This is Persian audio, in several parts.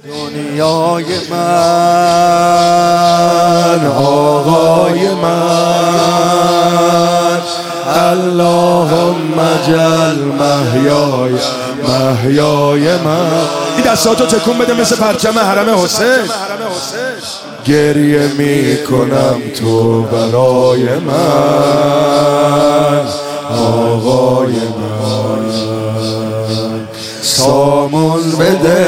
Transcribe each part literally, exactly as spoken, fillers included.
دنیای من، آقای من، اللهم اجعل محیای محیای من. این دستاتو تکون بده مثل پرچم حرم حسین. گریه می کنم تو برای من، آقای من. سامون بده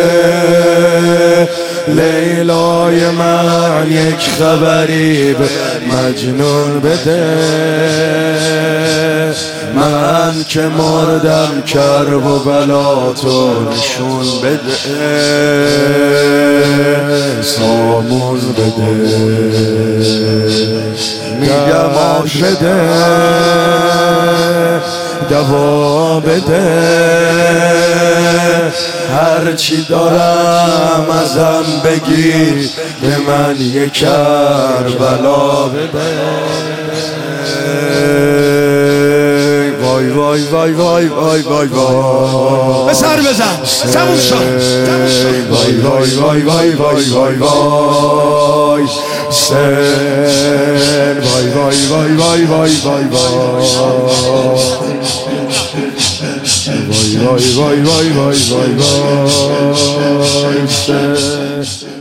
لیلای من، یک خبری به مجنون بده. من که مردم کرب و بلا تو نشون بده. سامون بده میگم آش بده، دوا بده. هرچی دارم ازم بگی، به من یک کربلا بده. وای وای وای وای وای وای وای، به سر بزن تموم شد. وای وای وای وای وای وای وای سن، وای وای وای وای وای وای وای وای وای وای وای وای وای وای سن.